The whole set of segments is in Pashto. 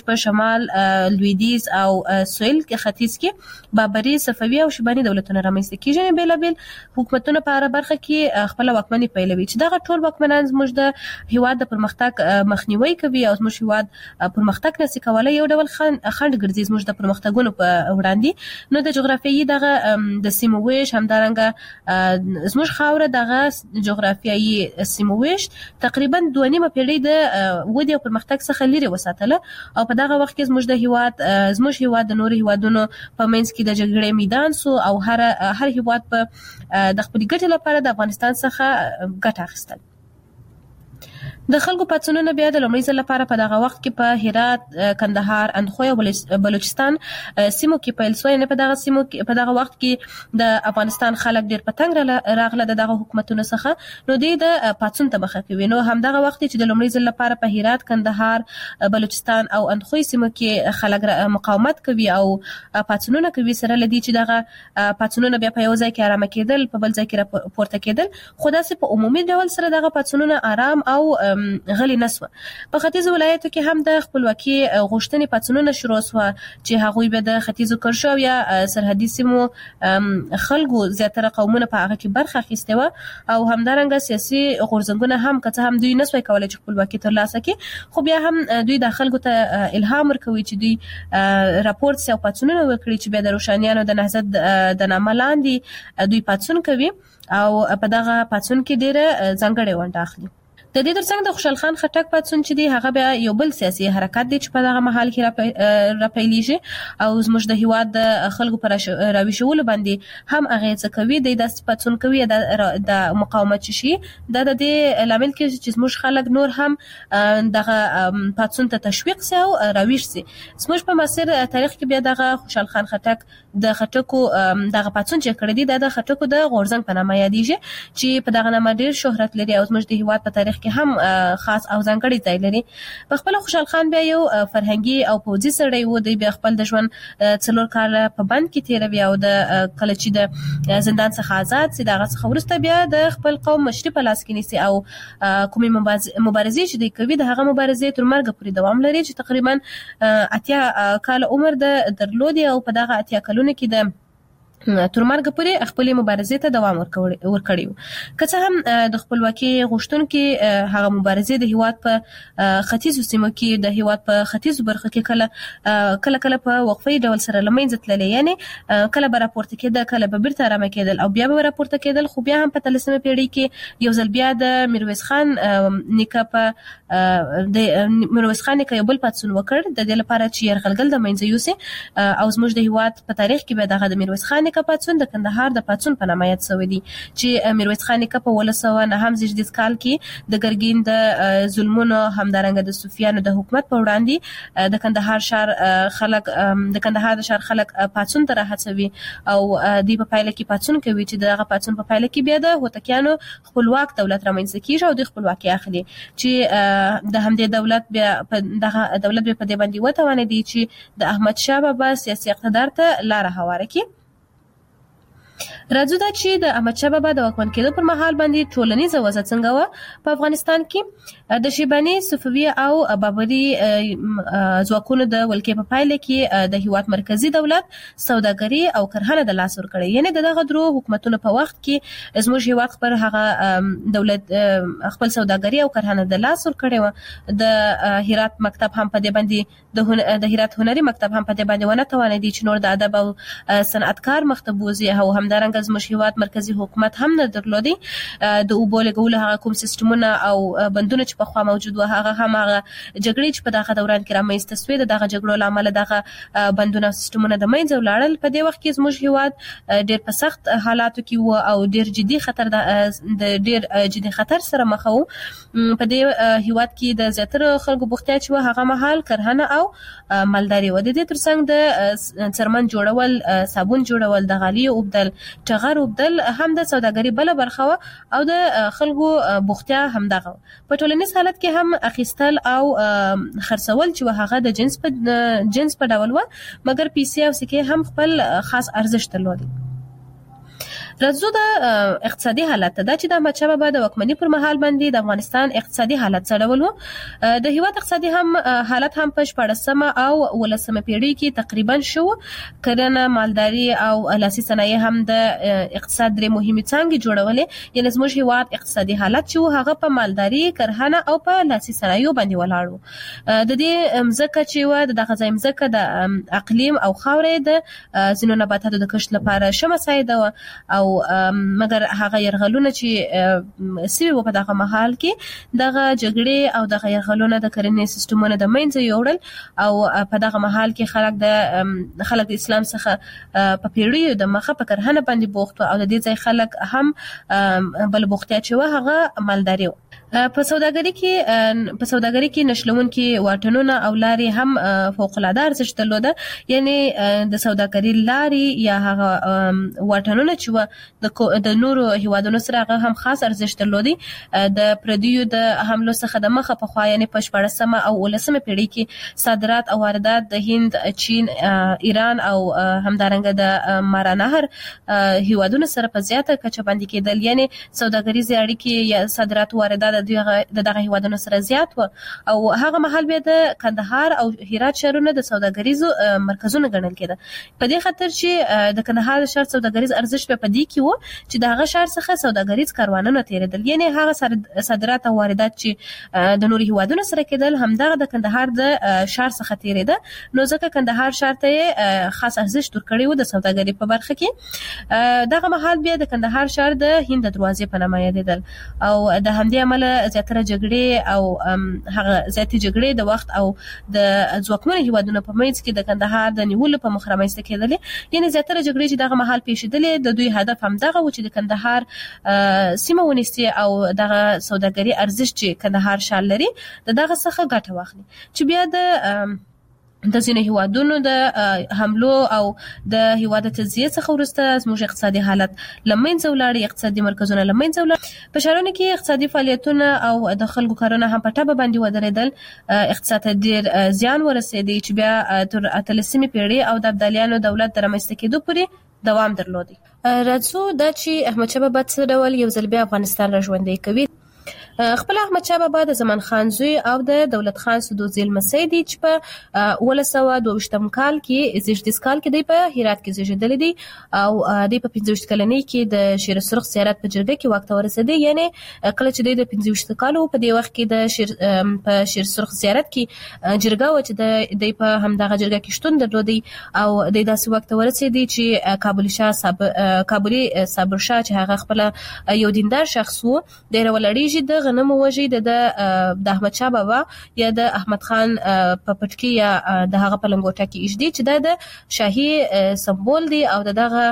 په شمال لویدیځ او سویل کې ختیځ کې بابري صفوي او شیباني دولتونه رامنځته کیږي. بیلابیل حکومتونه په هر برخه کې خپل واکمني پیلوي چې دغه ټول واکمنان زموږ د هیواد د پرمختګ مخنیوي کوي او زموږ هیواد پرمختګ نشي کولای. یو ډول خنډ ګرځي زموږ د پرمختګونو په وړاندې. نو د جغرافیایي دغه د سیمو ویش همدارنګه زموږ خاوره دغه جغرافیایي سیمو ویش تقریبا 2.5 پیړۍ د ودې او پرمختګ څخه لري وساتله او په دغه وخت کې زموږ هیواد د نورو هیوادونو په منځ کې د جګړې میدان سو او هر هیواد په د خپل ګټې لپاره د افغانستان څخه ګټه اخیستل. د خلکو پاڅونونه بیا د لومړي ځل لپاره په دغه وخت کې په هرات، کندهار، اندخوی او بلوچستان سیمو کې پیل شوی. نه په دغه وخت کې د افغانستان خلک ډیر پتنګ راغله دغه حکومتونو څخه. نو د پاڅون ته مخه کوي. نو همدغه وخت چې د لومړي ځل لپاره په هرات، کندهار، بلوچستان او اندخوی سیمو کې خلک مقاومت کوي او پاڅونونه کوي، سره لدی چې دغه پاڅونونه بیا په یو ځای کې آرام کېدل، په بل ځای کې پورته کېدل. خو داسې په عمومي ډول سره دغه پاڅونونه آرام او غلي نسوه. په ختیځ ولایتو کې هم د خپلواکي غوښتنې پاڅونونه شروع شوه چې هغوی به د ختیځو کرښو یا سرحدي سیمو خلکو زیاتره قومونه په هغه کې برخه اخیستې وه او همدارنګه سیاسي غورځنګونه هم که څه هم دوی نسوی کولی چې خپلواکي ترلاسه کړي، خو بیا هم دوی د خلکو ته الهام ورکوي چې دوی راپورټ سي او پاڅونونه وکړي چې بیا د روښانیانو د نهضت د نامه لاندې دوی پاڅون کوي او په دغه پاڅون کې ډېره ځانګړې ونډه اخلي. د دې ترڅنګ د خوشحال خان خټک پاڅون چې دی هغه بیا یو بل سیاسي حرکت دی چې په دغه مهال کې راپیلېږي او زموږ د هیواد د خلکو پر راویښولو باندې هم اغېزه کوي. د داسې پاڅون کوي د مقاومت شي دا د دې لامل کېږي چې زموږ خلک نور هم دغه پاڅون ته تشویق سي او راویښ سي. زموږ په معاصر تاریخ کې بیا دغه خوشحال خان خټک د خټکو دغه پاڅون چې کړی دی د خټکو د غورځنګ په نامه یادېږي چې په دغه نامه ډېر شهرت لري او زموږ د هیواد په تاریخ کې هم خاص او ځانګړی ځای لري. په خپل خوشحال خان بیا یو فرهنګي او پوځي سړی و. دی بیا خپل د ژوند 4 کاله په بند کې تیروي او د کله چې د زندان څخه آزاد سي دغه څخه وروسته بیا د خپل قوم مشري په لاس کې نیسي او کومې مبارزې چې دی کوي د هغه مبارزې تر مرګ پورې دوام لري چې تقریبا 80 کال عمر درلودي او په دغه 80 کلونو کې د تر مرګ پورې خپل مبارزې ته دوام ورکړی و. که څه هم د خپلواکي غوښتونکو هغه مبارزې د هیواد په ختیځو سیمو کې د هیواد په ختیځو برخو کې کله په وقفي ډول سره لمنځه تللې، یعنی کله به راپورته کېدل، کله به بیرته آرامه کېدل او بیا به راپورته کېدل. خو بیا هم په 13مه پیړۍ کې یو ځل بیا د میرویس خان نیکه یو بل پاڅون وکړ د دې لپاره چې یرغلګل د منځه یوسي او زموږ د هیواد په تاریخ کې به دغه د میرویس خان نیکه پاڅون د کندهار د پاڅون په نامه یاد شوی دی چې میرویس خان نیکه په 1909 کال کې د ګرګین د ظلمونو همدارنګه د صوفیانو د حکومت په وړاندې د کندهار شهر خلک پاڅون ته راهڅوي او دوی په پایله کې پاڅون کوي چې دغه پاڅون په پایله کې بیا د هوتکیانو خپلواک دولت رامنځته کیږي او د خپلواکي اخلي چې د همدې دولت بیا په دې باندې وتوانېدي چې د احمد شاه بابا سیاسي اقتدار ته لاره هواره کړي. راځو دا چې د احمد شاه بابا د واکمن کېدو پر مهال باندې ټولنیزه وضع څنګه وه په افغانستان کې. د شیباني، صفوي او بابري ځواکونو د ولکې په پایله کې د هیواد مرکزی دولت سوداګري او کرهنه د لاس ورکړې، یعنی دغه درو حکومتونو په وخت کې زموږ هیواد پر هغه دولت خپل سوداګري او کرهنه د لاس ورکړې و. د هرات مکتب هم په دې باندې د هرات هنري مکتب هم په دې باندې ونه توانېدي چې نور د ادب او صنعتکار مختبوزي او همدارنګه زموږ هیواد مرکزی حکومت هم نه درلودي. د اوبو لګولو هغه کوم سیستمونه او بندونه چې په خوا موجود و هغه جګړې چې په دغه دوران کې رامنځته شوې د دغه جګړو لامل دغه بندونه او سیستمونه د منځه ولاړل. په دې وخت کې زموږ هیواد ډېر په سخت حالاتو کې و او ډېر جدي خطر سره مخ و. په دې هیواد کې د زیاتره خلکو بوختیا چې و هغه مهال کرهنه او مالداري و. د دې ترڅنګ د څرمن جوړول، صابون جوړول، د غالۍ اوبدل، ټغر اوبدل هم د سوداګري بله برخه و او د خلکو بوختیا هم دغه. په ټولنیز حالت کې هم اخیستل او خرڅول چې هغه د جنس په ډول و، مګر پیسې او سکې هم خپل خاص ارزښت درلود. راځو د اقتصادي حالت دا چې د احمدشاه بابا د واکمنۍ پر مهال باندې د افغانستان اقتصادي حالت څه ډول و. د هیواد اقتصادي حالت هم په 14مه او 18مه پیړۍ کې تقریبا شو. کرنه، مالداري او لاسي صنایع هم د اقتصاد درې مهمې څانګې جوړولې. یعنې زموږ هیواد اقتصادي حالت چې هغه په مالداري، کرهنه او په لاسي صنایعو باندې ولاړ و. د دې مځکه چې و دغه ځای مځکه د اقلیم او خاورې د ځینو نباتاتو د کښت لپاره ښه مساعده و او مګر هغه يرغلونه چې سوي و په دغه محل کې دغه جګړې او دغه يرغلونه د کرنې سیستمونو د منځ یوړل او په دغه محل کې خلک د اسلام څخه په پیړیو د مخه په کرهنه باندې بوخت او د دې ځای خلک هم بل بوختیا چې و هغه مالداري و. په سوداګرۍ کې نښلونکي واټنونه او لارې هم فوق العاده ارزښت درلوده. یعنی د سوداګرۍ لارې یا هغه واټنونه چې د نورو هیوادونو سره هغه هم خاص ارزښت درلودي. د پردیو د حملو څخه د مخه په خوا یعنی په 14مه او 18مه پیړۍ کې صادرات او واردات د هند، چین، ایران او همدارنګه د مارانهر هیوادونو سره په زیاته کچه باندې کېدل. یعنی سوداګریزې اړیکې یا صادرات او واردات د دغه هیوادونو سره زیات و او هغه مهال بیا د کندهار او هرات شهرونه د سوداګریزو مرکزونه ګڼل کېده. په دې خاطر چې د کندهار شهر سوداګریز ارزښت په دې کې و چې د هغه شهر څخه سوداګریز کاروانونه تیریدل. یعنی هغه صادرات او واردات چې د نورو هیوادونو سره کېدل همدغه د کندهار د شهر څخه تیریده. نو ځکه کندهار شهر ته خاص ارزښت ورکړی و د سوداګرۍ په برخه کې. دغه مهال بیا د کندهار شهر د هند دروازې په نامه یادېدل او د همدې عمله زیاتره جګړې او هغه زیاتې جګړې د وخت او د ځواکمنو هیوادونو په منځ کې د کندهار د نیولو په مخ رامنځته کېدلې. یعنی زیاتره جګړې چې دغه مهال پیښېدلې د دوی هدف همدغه و چې د کندهار سیمه ونیسي او دغه سوداګري ارزښت چې کندهار شال لري دغه څخه ګټه واخلي. چې بیا د ځینو هیوادونو د حملو او د هیواد تجزیه څخه وروسته زموږ اقتصادي حالت لمنځه ولاړ، اقتصادي مرکزونه لمنځه ولاړ. په ښارونو کې اقتصادي فعالیتونه او د خلکو کارونه هم په ټپه باندې ودرېدل. اقتصاد ته ډېر زیان ورسېدی چې بیا تر 18مې پیړۍ او د ابدالیانو دولت د رامنځته کېدو پورې دوام درلودی. راځو دا چې احمدشاه بابا څه ډول یو ځل بیا افغانستان را ژوندی کوي. خپل احمدشاه بابا د زمان خان زوی او د دولت خان سدوزي لمسی دی چې په 1922 کال کې زیږدیز کال کې دی په هرات کې زیږیدلی دی او دی په 25 کلنۍ کې د شیر سرخ زیارت په جرګه کې وخت ورسېدی. یعنی کله چې دی د 25 کالو په دې وخت کې په شیر سرخ زیارت کې جرګه و چې دی په همدغه جرګه کې شتون درلودی او د داسې وخت ورسېدی چې کابلی صابر شاه چې هغه خپل یو دیندار شخص وو د ولړیږي د غنمو وژي د احمد شاه بابا یا د احمد خان په پټکی یا د هغه په لنګوټه کې ایږدي چې د شاهي سمبول دی او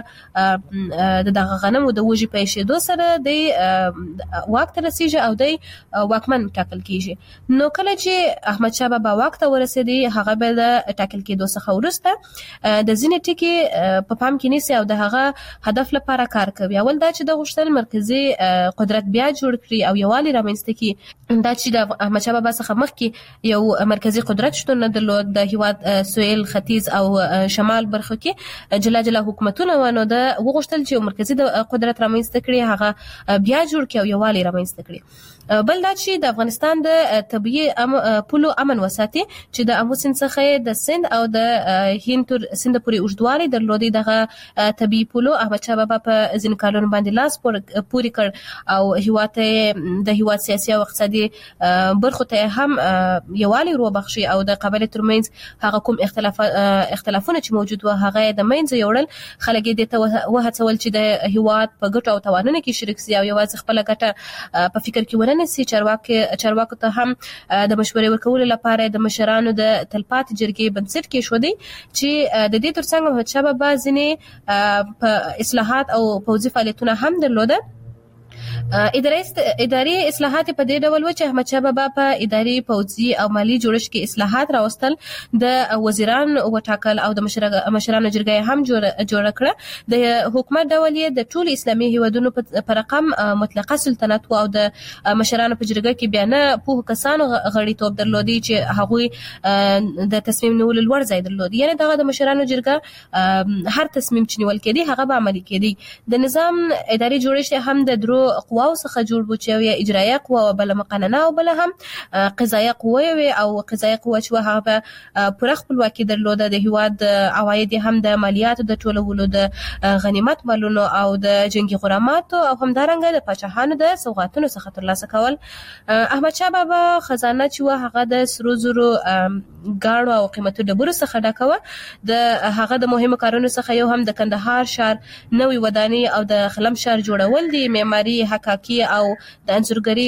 دغه غنمو د وژي په ایښېدو سره د واک ته رسیږي او د واکمن ټاکل کیږي. نو کله چې احمد شاه بابا واک ته ورسېدی هغه به د ټاکل کېدو څخه وروسته د ځینې ټکي په پام کې نیسي او د هغه هدف لپاره کار کوي. اول دا چې د غوښتل مرکزي قدرت بیا جوړ کړي او یووالی رامنځته کړي. دا چې د احمدشاه بابا څخه مخکې یو مرکزي قدرت شتون نه درلود د هیواد سویل، ختیځ او شمال برخو کې جلا جلا حکومتونه و. نو د وغوښتل چې مرکزي قدرت رامنځته کړي هغه بیا جوړ کړي او یووالی رامنځته کړي. بل دا چې د افغانستان د طبيعي پولو امن وساتي چې د امو سیند څخه د سند او د هند تر سند پورې اوږدوالی درلودي. دغه طبيعي پولو احمدشاه بابا په ځینې کارونو باندې لاس پورې کړ او د هیواد سیاسي او اقتصادي برخو ته هم یووالی وروبخشي او د قبایلو ترمنځ هغه کوم اختلافونه چې موجود و هغه د منځه یوړل. خلک دې ته وهڅول چې د هیواد په ګټو او تاوانونو کې شریک سي او یوازې خپل ګټه په فکر کې وننسي. چارواکو ته هم د مشورې ورکولو لپاره د مشرانو د تلپاتې جرګې بنسټ کېښودی چې د دې ترڅنګ احمدشاه بابا ځینې په اصلاحات او پوځي فعالیتونه هم درلوده. اداري اصلاحات په دې ډول و چې احمدشاه بابا په اداري پوځي او مالی جوړښت کې اصلاحات راوستل، د وزیران وټاکل او د مشرانو جرګه هم جوړ کړه. د حکومت ډول یې د ټول اسلامي هیوادونو په رقم مطلقه سلطنت او د مشرانو په جرګه کې بیا نه په کسانو غړیتوب درلودي چې هغوی د تصمیم نیولو لوړ ځای درلود. یعنی دغه د مشرانو جرګه هر تصمیم چې نیول کېدی هغه به عملي کېدی. د نظام اداري جوړښت هم د درو قواو څخه جوړ و چې یو اجرایه قوه او بل مقننه او بل هم قضایه قوه وي، او قضایه قوه چې هغه په پوره خپلواکي درلوده. د هیواد عواید هم د مالیاتو د ټولولو، د غنیمت مالونو او د جنگي غراماتو او همدارنګه د پاچاهانو د سوغاتونو څخه ترلاسه کول. احمدشاه بابا خزانه چې هغه د سرو زرو ګاڼو او قیمتي ډبرو څخه ډکه و. د هغه د مهمو کارونو څخه یو هم د کندهار ښار نوې ودانۍ او د خلم ښار جوړول دي. معماري، حکاکي او د انځورګري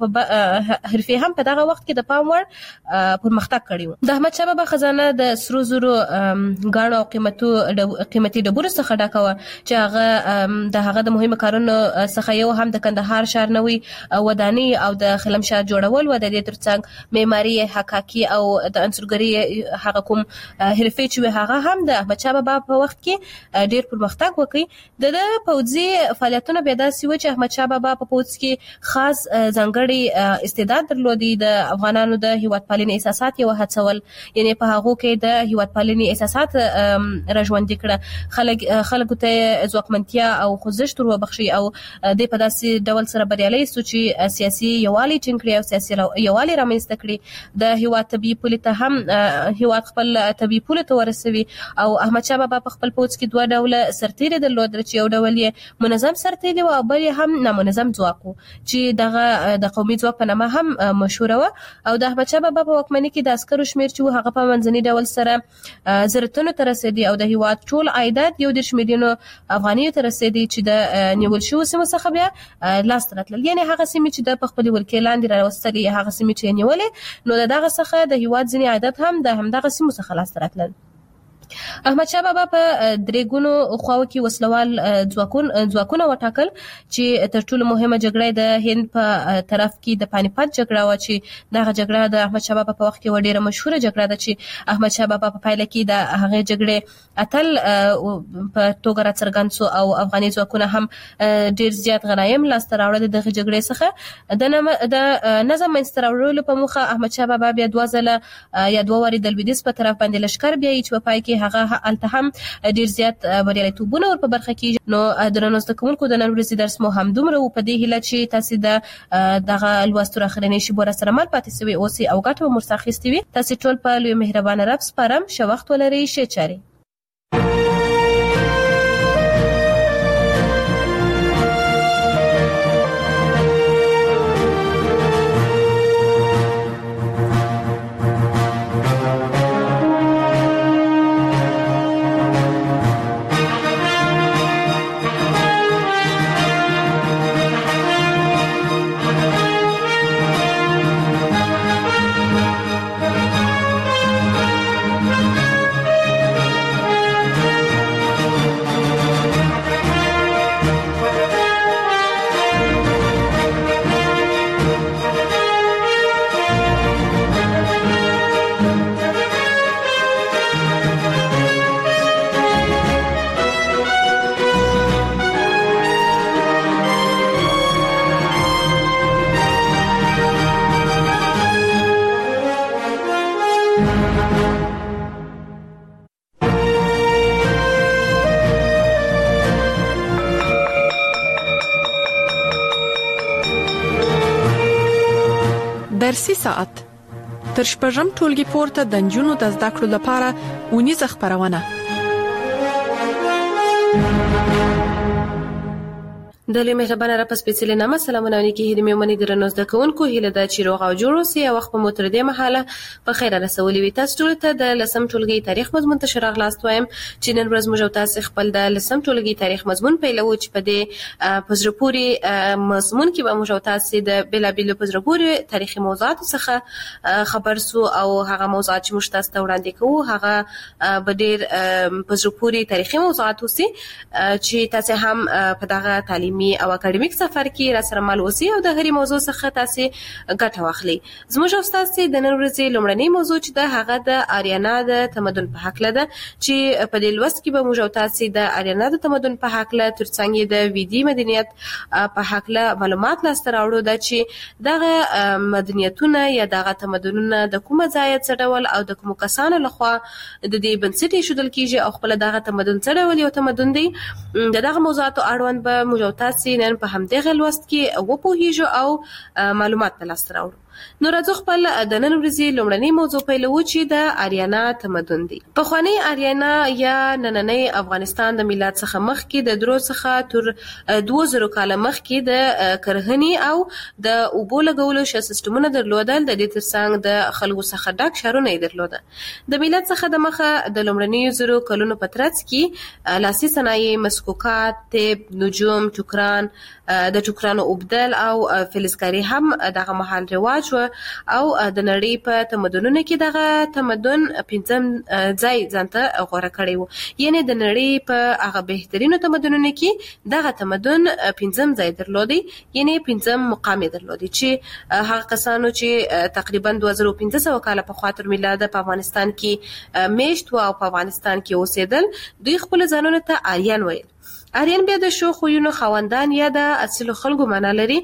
حرفې هم په دغه وخت کې د پام وړ پرمختګ کړی و. د احمدشاه بابا خزانه د سرو زرو ګاڼو او قیمتي ډبرو څخه ډکه و چې هغه د هغه د مهمو کارونو څخه یو هم د کندهار ښار نوې ودانۍ او د خلم ښار جوړول و. د دې ترڅنګ معماري، حکاکي او د انځورګري هغه کوم حرفې چې هغه هم د احمدشاه بابا په وخت کې ډیر پرمختګ وکړي. د پوځي فعالیتونو بیا داسې و چې احمدشاه بابا په پوځ کې خاص ځانګړی استعداد درلودي. د افغانانو د هیواد پالنې احساسات یې وهڅول، یعنی په هغو کې د هیواد پالنې احساسات راژوندي کړه. خلکو ته ځواکمنتیا او خوځښت وروبخښي او د په داسې ډول سره بریالي سو چې سیاسي یووالی ټینګ کړي او سیاسي یووالی رامنځته کړي. د هیواد طبیعي پولې ته هم هیواد خپل طبیعي پولې ته ورسوي. او احمدشاه بابا په خپل پوځ کې دوه ډوله سرتیري درلود، چې یو ډول یې منظم سرتیري و او بل یې هم نامنظم ځواک و چې دغه د قومي ځواک په نامه هم مشهوره و. او د احمدشاه بابا په واکمنۍ کې د عسکرو شمیر چې هغه په منځني ډول سره زرتونو ته رسیدي او د هیواد ټول عایدات 1 میلیون افغانیو ته رسیدي چې د نیول شوو سیمو څخه بیا لاس ته راتلل. یعنی هغه سیمې چې د خپل ولکې لاندې راوستلې، هغه سیمې چې نیولې، نو دغه څخه د هیواد ځینې عایدات هم د همدغه سیمو څخه لاس ته راتلل. احمدشاه بابا په درې ګونو خواو کې وسلوال ځواکونه وټاکل چې تر ټولو مهمه جګړه د هند په طرف کې د پانیپت جګړه و، چې دغه جګړه د احمدشاه بابا په وخت کې ډیره مشهوره جګړه ده چې احمدشاه بابا په پایله کې د هغه جګړې اتل په توګه راڅرګند سو او افغاني ځواکونه هم ډیر زیات غنایم لاسته راوړل. دغه جګړې څخه د نظم منځته راوړلو په موخه احمدشاه بابا بیا دوه ځله یا دوه وارې د لویدیځ په طرف باندې لښکر بیایي چې په پای کې هغه الته هم ډیر زیات بریالیتوبونه ور په برخه کې. نو درنو زده کوونکو د نن ورځې درس مو هم دومره و. په دې هیله چې تاسو د دغه لوستو راخرنې شی بور سره مل پاتې سوي اوسې او ګټه مو مرساخستي وي. تاسو ټول په لوی مهربان رب سپارم. ښه وخت ولرئ. ښه چاري. درسي ساعت تر شپږم ټولګي پورته د نجونو د زده کړو لپاره اونیزه خبرونه. د لوی مهربانه رب سپیڅلې نامه سلامونه علیکم. هیله مې منې درنو زده کوونکو هیله ده چې روغ او جوړ اوسئ او وخت په مو تر دې مهاله په خیر رسولي وي. تاسو ټول ته د لسم ټولګي تاریخ مضمون ته راغلاست وایم چې نن ورځ موږ تاسو خپل د لسم ټولګي تاریخ مضمون پیلو چې په دې پزرپوري مضمون کې به موږ تاسو د بلابل پزرپوري تاریخي موضوعات څخه خبر سو او هغه موضوعات چې موږ تاسو ته وړاندې کوو هغه به ډېر پزرپوري تاریخي موضوعات وسی چې تاسو هم په دغه تعلیمي تعلیمي او اکاډمیک سفر کې را سره مل اوسئ او د هرې موضوع څخه تاسو ګټه واخلئ. زموږ استاد سي د نن ورځې لومړنۍ موضوع چې د هغه د آریانا د تمدن په حق لده چې په دې لوست کې به موږ تاسو د آریانا د تمدن په حق له ترڅنګ د ویدي مدنیت په حق له معلومات لاسته راوړو د چې دغه مدنیتونه یا دغه تمدنونه د کومه ځای څخه ډول او د کوم کسانو لخوا د دې بنسټ ایښودل کیږي او خپل دغه تمدن څخه ډول یو تمدن دی. دغه موضوعات اړوند به موږ تاسو نن په همدغه لوست کې وپوهیږو او معلومات لاسته راوړو. نو راځو خپل د نن ورځې لومړنۍ موضوع پیلو چې د آریانا تمدن دی. پخوانی آریانا یا نننۍ افغانستان د میلاد څخه مخکې د درو څخه تر 2000 کال مخکې د کرهنې او د اوبو لګولو سیستمونه درلودل. د دې ترڅنګ د خلکو څخه ډک شهرونه درلوده. د میلاد څخه د مخه د لومړنیو زرو کلونو په ترڅ کې لاسي صنایع، مسکوکات، طب، نجوم، ټوکران، د ټوکرانو اوبدل او فلزکاري هم دغه محل رواج او د نړۍ په تمدنونو کې دغه تمدن پنځم ځای ځانته غوړه کړی وو. یعنی د نړۍ په هغه بهترینو تمدنونو کې دغه تمدن پنځم ځای درلودي، یعنی پنځم مقام درلودي چې هغه کسانو چې تقریبا 2500 کال په خاطر میلاد په افغانستان کې میشت او په افغانستان کې اوسېدل، دوی خپل ځانونه ته آریان ویل. آریان بیا د شو خوینو خوندان یا د اصل خلکو معنا لري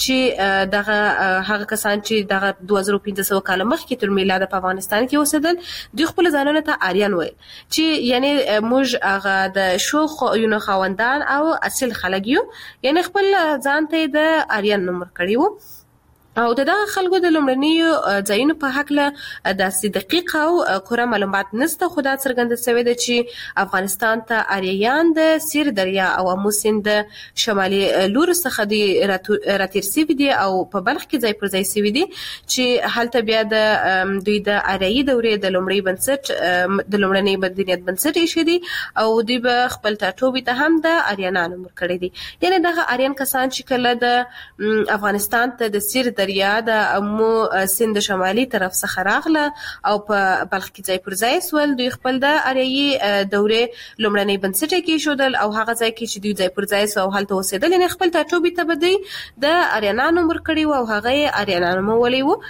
چې دغه هغه کسان چې دغه 2500 کال مخکې تر میلاد په افغانستان کې اوسېدل، دوی خپل ځانونه ته آریان ویل چې یعنی موږ هغه د شو خوینو خوندان او اصل خلک یو، یعنی خپل ځان ته د آریان نوم ورکړی وو. او دغه خلکو د لومړنیو ځایونو په حق له داسې دقیق او کره معلومات نشته، خو دا څرګنده شوې ده چې افغانستان ته آریایان د سیر دریا او امو سیند د شمالي لور څخه دی راتیر شوي دي او په بلخ کې ځای پر ځای شوي دي چې هلته بیا د دوی د آریایي دورې د لومړي بنسټ د لومړنۍ مدنیت بنسټ ایښی دي او دوی به خپل ټاټوبي ته هم د آریانانو ورکړي دي. یعنی دغه آریان کسان چې کله د افغانستان ته د سیر دریا د امو سیند شمالي طرف څخه راغله او په بلخ کې ځای پر ځای سول، دوی خپل د آریایي دورې لومړنۍ بنسټ کې شودل او هغه ځای کې چې دوی ځای پر ځای سو او هلته اوسېدل، یعنی خپل ټاټوبي ته به دوی د آریانانو ورکړي وو او هغه آریانانو مولي وو.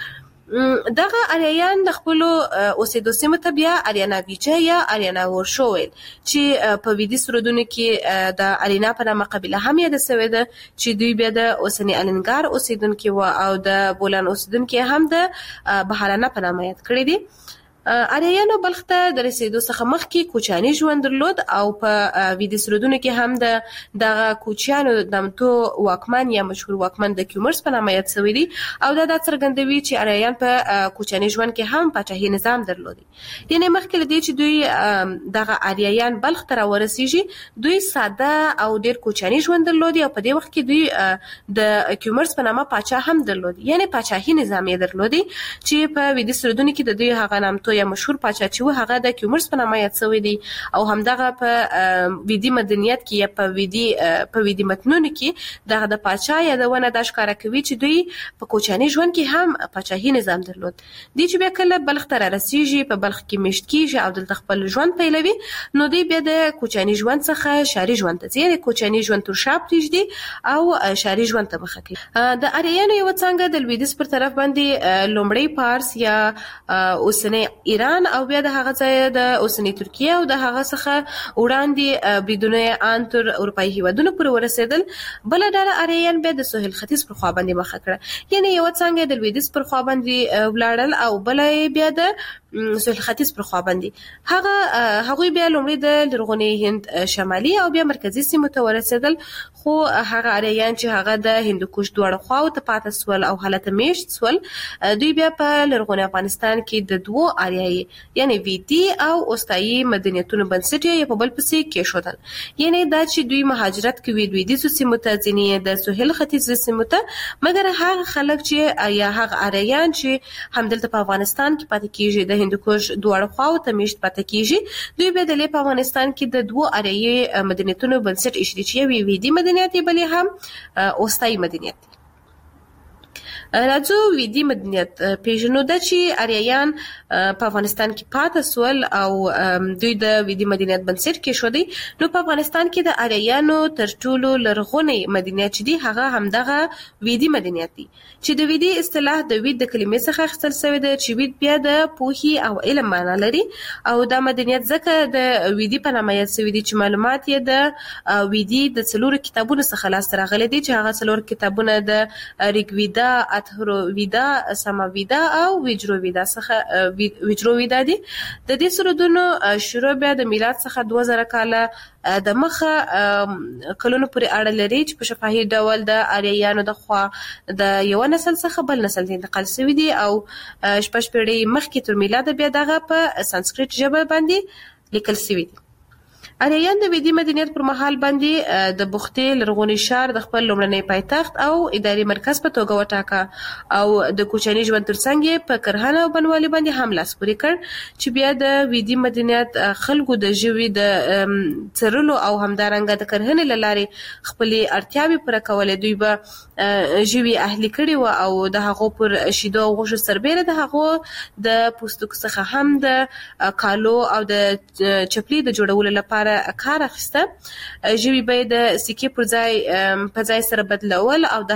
دغه آریایان د خپل اوسېدو سیمه ته بیا آریانا ویچه یا آریانا ورشو ویل چې په ویدي سرودونو کې د آریانا په نامه قبیله هم یاد شوې ده چې دوی بیا د اوسنی الینګار اوسیدونکو او د بولان اوسیدونکو هم د بهارانه په نامه یاد کړی دي. آریایانو بلخ ته د رسیدو څخه مخکې کوچاني ژوند درلود او په ویدي سرودونو کې هم دغه کوچیانو نامتو واکمن یا مشهور واکمن د کیومرس په نامه یاد شوی دی او دا څرګندوي چې آریایان په کوچاني ژوند کې هم پاچاهي نظام درلودي. یعنی مخکې لدی چې دوی دغه آریایان بلخ ته راورسیږي، دوی ساده او ډیر کوچاني ژوند درلودي او په دې وخت کې دوی د کیومرس په نامه پاچا هم درلودي، یعنی پاچاهي نظام یې درلودي چې په ویدي سرودونو کې د دوی هغه نامتو یا مشهور پاچا چې و هغه د کیومرس په نامه یاد شوی دی او همدغه په ویدي مدنیت کې یا په ویدي متنونو کې دغه د پاچا یادونه د ښکارا کوي چې دوی په کوچاني ژوند کې هم پاچاهي نظام درلود. دی چې بیا کله بلخ ته رسیږي، په بلخ کې میشت کیږي او دلته خپل ژوند پیلوي، نو دی بیا د کوچاني ژوند څخه شهري ژوند ته ځي، کوچاني ژوند تر شا پرېږدي او شهري ژوند ته مخه کوي. د آریایانو یو څنګه د لویدیځ پر طرف باندې لومړی پارس یا اوسنی ایران او بیا د هغه ځای د اوسنی ترکیه او د هغه څخه وړاندې بریدونه ان تر اروپایي هیوادونو پورې ورسېدل. بل ډله آریایان بیا د سهیل ختیځ پر خوا باندې مخه کړه، یعنی یو څنګه د لویدیځ پر خوا باندې ولاړل او بل بیا د سهیل ختیځ پر خوا باندې هغوی بیا لومړی د لرغوني هند شمالي او بیا مرکزي سیمو ته ورسېدل، خو هغه آریایان چې هغه د هندوکش دواړو خواو ته پاتې سول او هلته میشت سول، دوی بیا په لرغوني افغانستان کې د دوو آریایي یعنی ویدي او اوستایي مدنیتونو بنسټ یې په بل پسې کېښودل. یعنی دا چې دوی مهاجرت کوي لویدیځو سیمو ته، ځینې د سهیل ختیځ سیمو ته، مګر هغه خلک چې یا هغه آریایان چې همدلته په افغانستان کې پاتې کیږي، د هندوکش دواړو خواو ته میشت پاتې کیږي، دوی به د په افغانستان کې د دوو آریایي مدنیتونو بنسټ ایښی چې یو ویدي مدنیت بلې هم اوستایي مدنیت. راځو ویدي مدنیت پیژنو د چې اریایان په افغانستان کې پاتې سول او دوی د ویدي مدنیت بنسټ کې شو دي. نو په افغانستان کې د اریایانو تر ټولو لرغونی مدنیت چې دی هغه همدغه ویدي مدنیت دی چې د ویدي اصطلاح د وید د کلمې څخه اخیستل شوی دی چې وید بیا د پوهې او علم معنا لري او دا مدنیت ځکه د ویدي په نامه یاد شوی دی چې معلومات یې د ویدي د څلورو کتابونو څخه لاسته راغلي دي چې هغه څلور کتابونه د ریګ ویدا، اتھرو ویدا، سما ویدا او ویجرو ویدا څخه ویجرو ویدا دي. د دې سرودونو شروع بیا د میلاد څخه 2000 کاله د مخه کلونو پورې اړه لري چې په شفاهي ډول د اریایانو د خوا د یو نسل څخه بل نسل ته انتقال شوی دی او شپږ پیړۍ مخکې تر میلاد بیا دغه په سانسکریت ژبه باندې لیکل شوی دی. اریایان د ویدي مدنیت پر مهال باندې د بختې لرغونی ښار د خپل لومړنی پایتخت او اداري مرکز په توګه وټاکه او د کوچني ژوند ترڅنګ یې په کرهنه او بنوالي باندې هم لاس پورې کړ چې بیا د ویدي مدنیت خلکو د ژوي د څرلو او همدارنګه د کرهنې له لارې خپلې اړتیاوې پوره کولې. دوی به ژوي اهلي کړي و او د هغو پر شیدو او غوښو سربیره د هغو د پوستکو څخه هم د کالو او د چپلي د جوړولو لپاره کار اخیسته. ژوي به د سکې په ځای سره بدلول او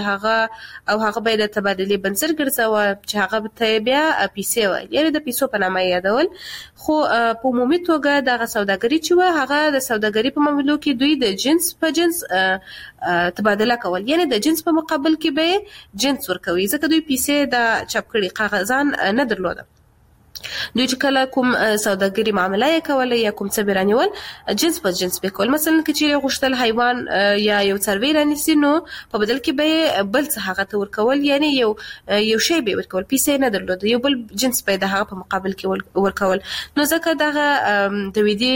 هغه به د تبادلې بنسټ ګرځاوه چې هغه ته بیا پیسې ویل، یعنې د پیسو په نامه یادول. خو په عمومي توګه دغه سوداګري چې وه هغه د سوداګري په معاملو کې دوی د جنس په جنس تبادله کول، یعنې د جنس په مقابل کې به جنس ورکوي ځکه دوی پیسې د چاپ کړي کاغذان نه درلوده. دوی چې کله کوم سوداګري معامله یې کوله یا کوم څه به رانیول جنس په جنس به کول. مثلا که چیرې غوښتل حیوان یا یو څاروی رانیسي نو په بدل کې به بل څه هغه ته ورکول، یعنې یو شی به ورکول، پیسې نه درلوده، یو بل جنس به د هغه په مقابل کې ورکول. نو ځکه دغه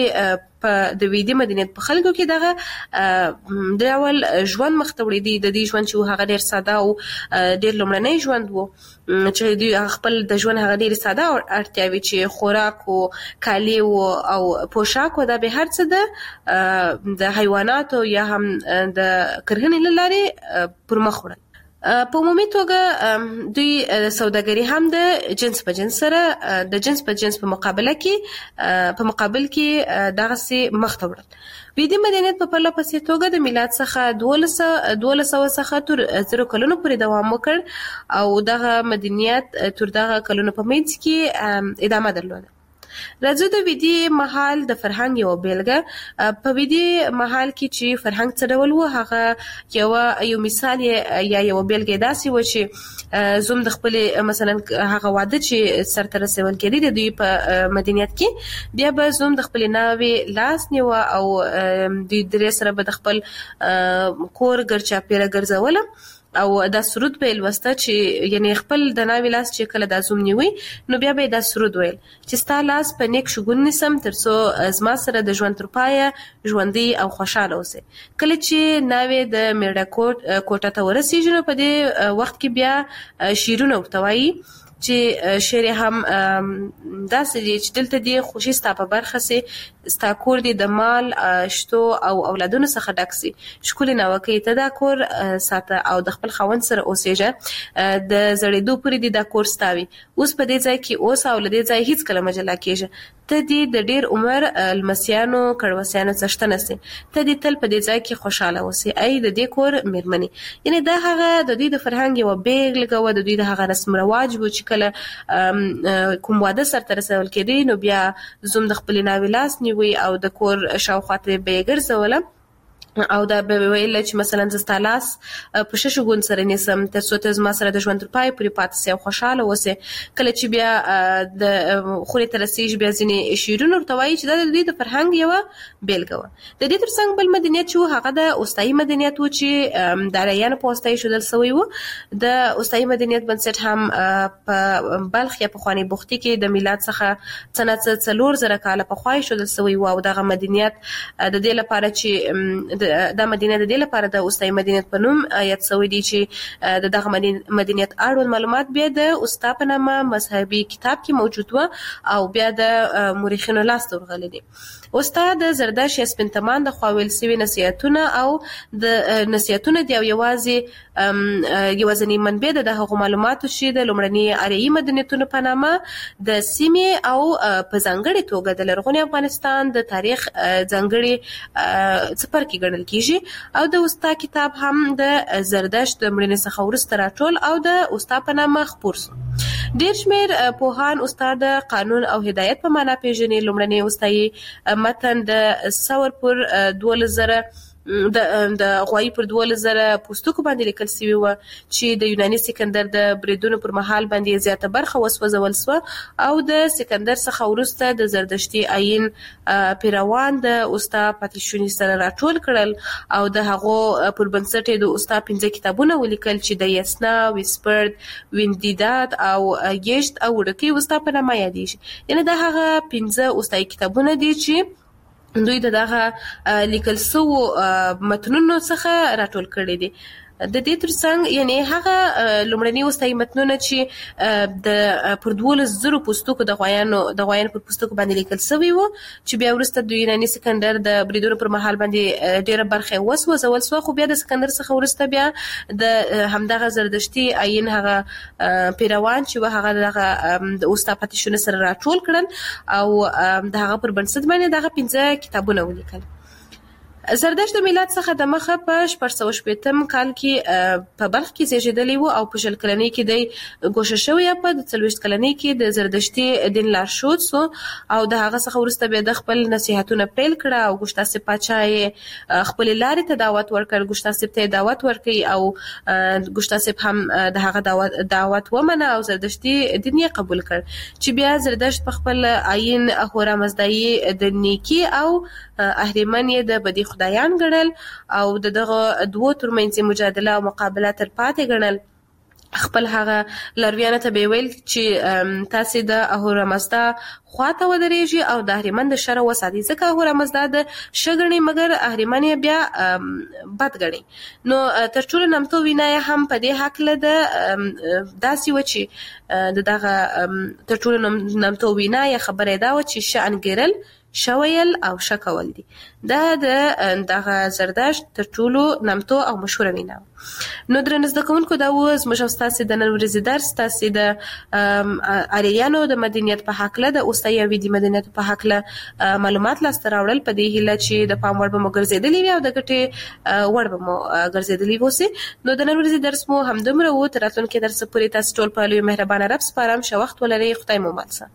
د ویدي مدنیت په خلکو کې دغه ډول ژوند مخ ته وړي دي. د دې ژوند چې هغه ډېر ساده او ډېر لومړنی ژوند و چې دوی خپل د ژوند هغه ډېرې ساده اړتیاوې چې خوراک او کالي او پوشاک و دا به هر څه د حیواناتو یا هم د کرهنې له لارې پر مخ وړل. په عمومي توګه دوی سوداګري هم د جنس په جنس سره د جنس په جنس په مقابل کې دغسې مخ ته وړل. ویدي مدنیت په پرله پسې توګه د میلاد څخه 1200 څخه تر 0 کلونو پورې دوام وکړ او دغه مدنیت تر دغه کلونو په منځ کې ادامه درلوده. راځو د ویدي مهال د فرهنګ یو بیلګه. په ویدي مهال کې چې فرهنګ څه ډول و هغه یو مثال یا یو بیلګه داسې و چې زوم د خپلې مثلا هغه واده چې سرته رسول کېدی د دوی په مدنیت کې بیا به زوم د خپلې ناوې لاس نیوه او دوی درې سره به د خپل کور ګرچاپیره ګرځوله او دا سرود به لوسته چې یعنی خپل د ناوې لاس چې کله دا زوم نیوي نو بیا به دا سرود ویل چې ستا لاس په نیک شګون نیسم تر څو زما سره د ژوند تر پایه ژوندی او خوشاله اوسې. کله چې ناوې د میړه کوټه ته ورسیږي نو په دې وخت کې بیا شیرونه ورته وایي چې شعر هم داسې دی چې دلته دی خوشي ستا په برخه سي، ستا کور دی د مال شتو او اولادونو څخه ډک سي، ښکلې ناوکۍ ته دا کور ساته او د خپل خاوند سره اوسېږه، د زړېدو پورې دی دا کور ستا وي، اوس په دې ځای کې اوسه او له دې ځای هیڅ کله مه جلا کېږه، ته دی د ډېر عمر لمسیانو کړوسیانو څښتنه سي، ته دی تل په دې ځای کې خوشحاله اوسې، ای د دې کور مېرمنې. یعنې دا هغه د دوی د فرهنګ یوه بېلګه وه، د دوی د هغه رسم رواج و چې کله کوم واده سرته رسول کېدی نو بیا زوم د خپلې ناوې لاس نیوي او د کور شاوخوا ته به یې ګرځوله او دا به ویل چې مثلا زه ستا لاس په ښه شګون سره نیسم تر څو ته زما سره د ژوند تر پایه پورې پاتې سې او خوشحاله اوسې. کله چې بیا د خونې ته رسېږي بیا ځینې شعرونه ورته وایي چې دا د دوی د فرهنګ یوه بېلګه وه. د دې تر څنګ بل مدنیت چې و هغه د اوستایي مدنیت و چې د اریانو په واسطه ایښودل سوی و. د اوستایي مدنیت بنسټ هم په بلخ یا پخواني بختي کې د میلاد څخه څه نه څه 4000 کاله پخوا ایښودل سوی و او دغه مدنیت د دې لپاره چې د مدینه د دې لپاره د اوستای مدینه په نوم یاد شوی دی چې دغه مدینه اړوند معلومات بیا د اوستا په نامه مذهبي کتاب کې موجود و او بیا د مورخینو لاس ته ورغلي دي. اوستا د زردشت یا سپین تمان د خواویل سوي نصیحتونه او د نصیحتونه دی یوازینی منبع د هغو معلوماتو چې د لومړني اریایي مدنیتونو په نامه د سیمې او په ځانګړې توګه د لرغوني افغانستان د تاریخ ځانګړي څپرکي ګڼل کیږي او د اوستا کتاب هم د زردشت د مړینې څخه وروسته راټول او د اوستا په نامه خپور شو. ډېر شمېر پوهان اوستا د قانون او هدایت په معنا پیژني. لومړنی اوستایي متن د ثور پر 12,000 د غوایی پر 12,000 پوستکو باندې لیکل شوی و چې د یوناني سکندر د بریدونو پر مهال باندې زیاته برخه وسوځول شو او د سکندر څخه وروسته د زردشتي آیین پیروان د اوستا پاتیشونی سره راټول کړل او د هغو پر بنسټ د اوستا 15 کتابونه ولیکل چې د یسنا، ویسپرد، ویندیدات او یشت او وړکی اوستا په نامه یادېږي. یعنی د هغه 15 اوستایي کتابونه دي چې دوی دغه لیکل سو متنونو څخه راټول کړي دي. د دې ترڅنګ یعنی هغه لومړني اوستایي متنونه چې د پر 12,000 پوستکو د غویانو پر پوستکو باندې لیکل شوی وو چې بیا وروسته د یوناني سکندر د بریدونو پر مهال باندې ډیره برخه وسوځول شو، خو بیا د سکندر څخه وروسته بیا د همدغه زردشتي آیین هغه پیروان چې هغه د اوستا پاتیشونه سره راټول کړل او د هغه پر بنسټ باندې دغه 15 کتابونه ولیکل. زردشت د میلاد څخه د مخه په 418 کال کې په بلخ کې زیږیدلی و او په 20 کلنۍ کې د ګوښه شوی په 40 کلنۍ کې د زردشتي دین لارښود سو او د هغه څخه وروسته به د خپل نصيحتونه پیل کړه او ګوشتاسب پاچا خپل لارې ته دعوت ورکړ. ګوشتاسب ته دعوت ورکړي او ګوشتاسب هم د هغه دعوت ومنه او زردشتي دین یې قبول کړ چې بیا زردشت په خپل آیین اهورامزدایي د نیکی او اهریمن یې د بدی خدایان ګڼل او دغه دوه ترمنځ مجادله او مقابله تر پاتې ګڼل. خپل هغه لارویانو ته به ویل چې تاسو د اهورامزدا خواته ودرېږي او د اهریمن د شر وساتئ، ځکه اهورامزدا د شګړې مګر اهریمن بیا بد ګڼي. نو تر ټولو نامتو وینا هم په دې حق له داسې و چې دغه تر ټولو نامتو وینا یا خبره دا و چې شأن ګرل شویل او شکول دي. دا د دغه زردشت تر ټولو نامتو او مشهور وینا. نو درنه زده کوونکو دا و زموږ او ستاسو د نن ورځې درس تاسو د اریانو د مدنیت په حق له د اوستایي او ویدي مدنیت په حق له معلومات لاسته راوړل په دې هیله چې د پام وړ به مو ګرځېدلی وي او د ګټې وړ به مو ګرځېدلی وسی. نو د نن ورځې درس مو همدومره و. تر راتلونکي درس پورې تاسو ټول په لوی مهربان رب سپارم. ښه وخت ولرئ. خدای مو مل شه.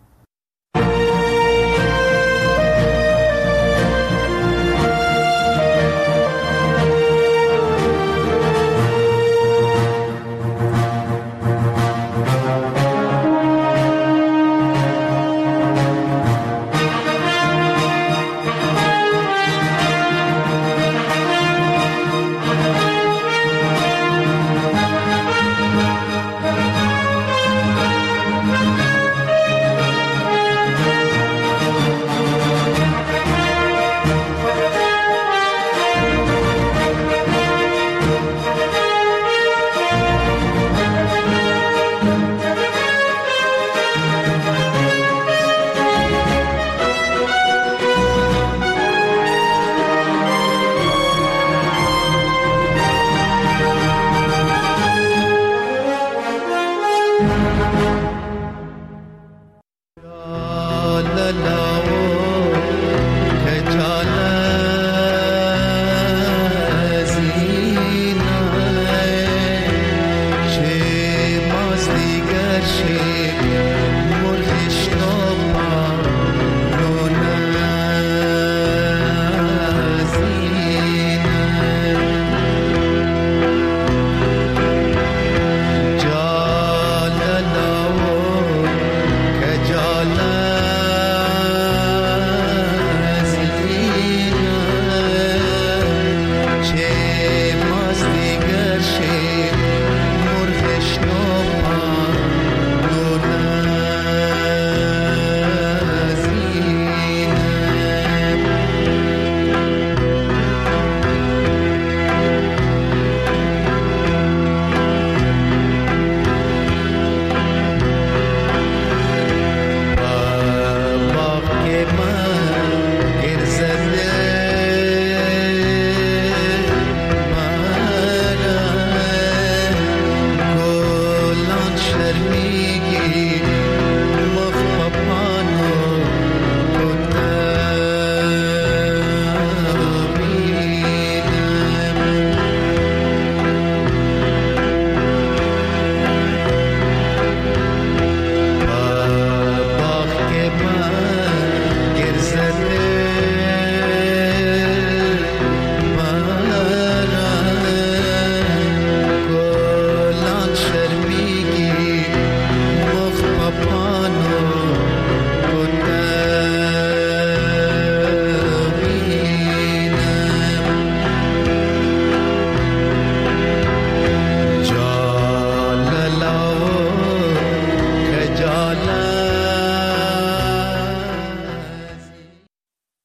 ژوند